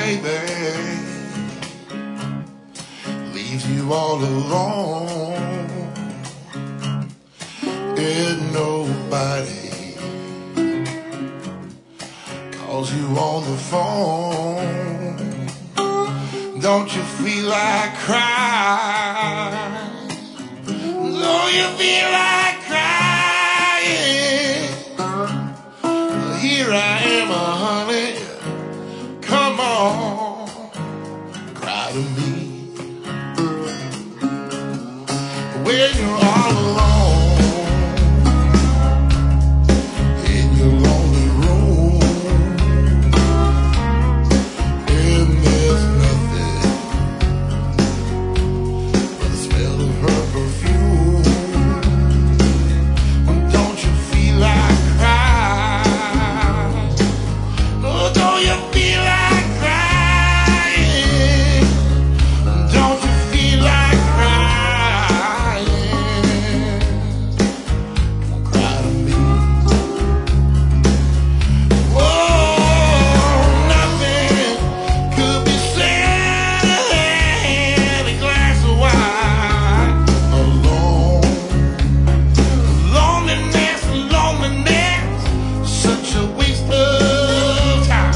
baby leaves you all alone, and nobody calls you on the phone, don't you feel like crying? Don't you feel like crying? Here I am, honey, come on, cry to me. When you're all alone in your lonely room, and there's nothing but the smell of her perfume, don't you feel like crying? Oh, don't you feel like crying? Don't you feel like crying? Don't cry to me. Oh, nothing could be said in a glass of wine alone. Loneliness, loneliness, such a waste of time.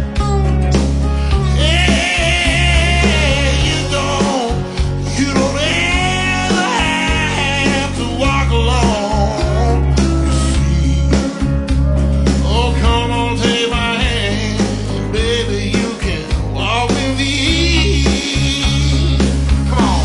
Yeah, you don't ever have to walk alone. You see, oh, come on, take my hand, baby, you can walk with me. Come on.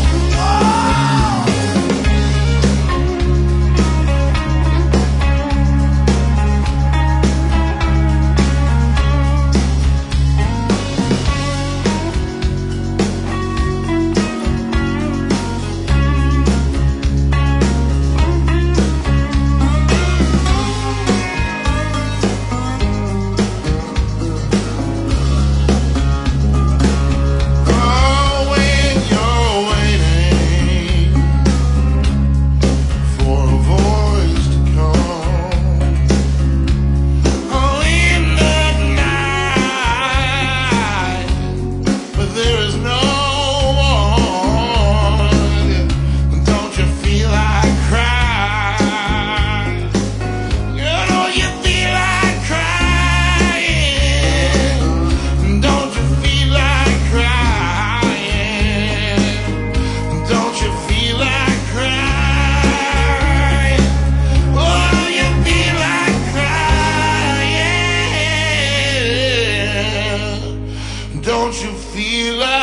Oh, when you're waiting for a voice to come, oh, in the night, but there is no one, don't you feel like crying? Don't you feel like crying? Don't you feel like crying? Don't you feel like crying? Oh, you feel like crying? Don't you feel like